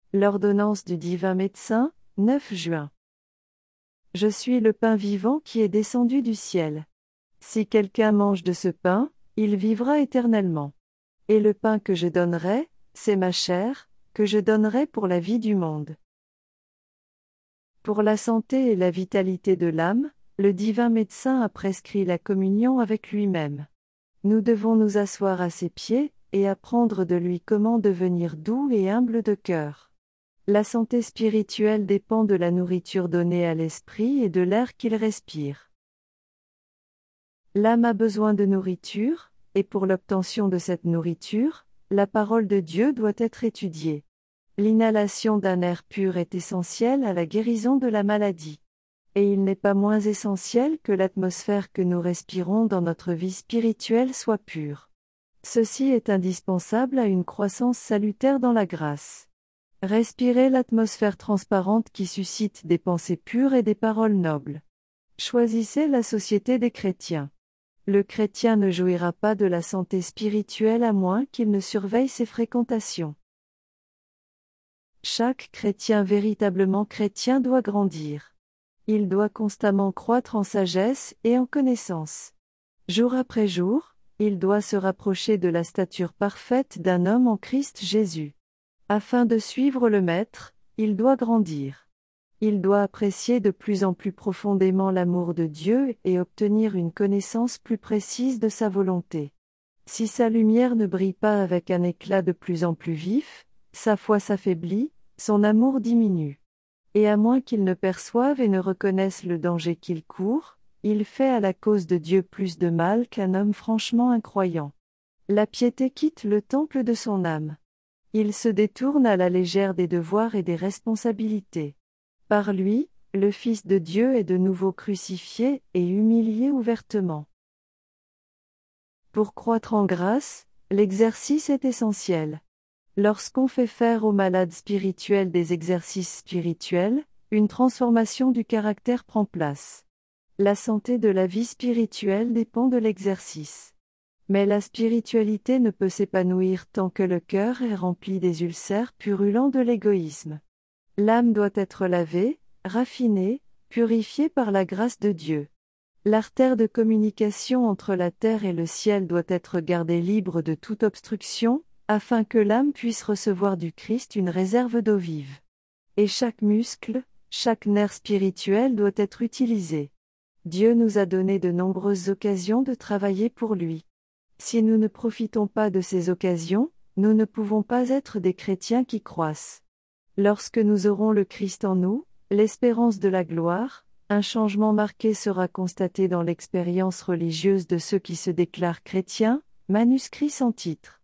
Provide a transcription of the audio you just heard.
L'ordonnance du divin médecin, 9 juin. Je suis le pain vivant qui est descendu du ciel. Si quelqu'un mange de ce pain, il vivra éternellement. Et le pain que je donnerai, c'est ma chair, que je donnerai pour la vie du monde. Pour la santé et la vitalité de l'âme, le divin médecin a prescrit la communion avec lui-même. Nous devons nous asseoir à ses pieds, et apprendre de lui comment devenir doux et humble de cœur. La santé spirituelle dépend de la nourriture donnée à l'esprit et de l'air qu'il respire. L'âme a besoin de nourriture, et pour l'obtention de cette nourriture, la parole de Dieu doit être étudiée. L'inhalation d'un air pur est essentielle à la guérison de la maladie. Et il n'est pas moins essentiel que l'atmosphère que nous respirons dans notre vie spirituelle soit pure. Ceci est indispensable à une croissance salutaire dans la grâce. Respirez l'atmosphère transparente qui suscite des pensées pures et des paroles nobles. Choisissez la société des chrétiens. Le chrétien ne jouira pas de la santé spirituelle à moins qu'il ne surveille ses fréquentations. Chaque chrétien véritablement chrétien doit grandir. Il doit constamment croître en sagesse et en connaissance. Jour après jour, il doit se rapprocher de la stature parfaite d'un homme en Christ Jésus. Afin de suivre le Maître, il doit grandir. Il doit apprécier de plus en plus profondément l'amour de Dieu et obtenir une connaissance plus précise de sa volonté. Si sa lumière ne brille pas avec un éclat de plus en plus vif, sa foi s'affaiblit, son amour diminue. Et à moins qu'il ne perçoive et ne reconnaisse le danger qu'il court, il fait à la cause de Dieu plus de mal qu'un homme franchement incroyant. La piété quitte le temple de son âme. Il se détourne à la légère des devoirs et des responsabilités. Par lui, le Fils de Dieu est de nouveau crucifié et humilié ouvertement. Pour croître en grâce, l'exercice est essentiel. Lorsqu'on fait faire aux malades spirituels des exercices spirituels, une transformation du caractère prend place. La santé de la vie spirituelle dépend de l'exercice. Mais la spiritualité ne peut s'épanouir tant que le cœur est rempli des ulcères purulents de l'égoïsme. L'âme doit être lavée, raffinée, purifiée par la grâce de Dieu. L'artère de communication entre la terre et le ciel doit être gardée libre de toute obstruction, afin que l'âme puisse recevoir du Christ une réserve d'eau vive. Et chaque muscle, chaque nerf spirituel doit être utilisé. Dieu nous a donné de nombreuses occasions de travailler pour lui. Si nous ne profitons pas de ces occasions, nous ne pouvons pas être des chrétiens qui croissent. Lorsque nous aurons le Christ en nous, l'espérance de la gloire, un changement marqué sera constaté dans l'expérience religieuse de ceux qui se déclarent chrétiens, manuscrit sans titre.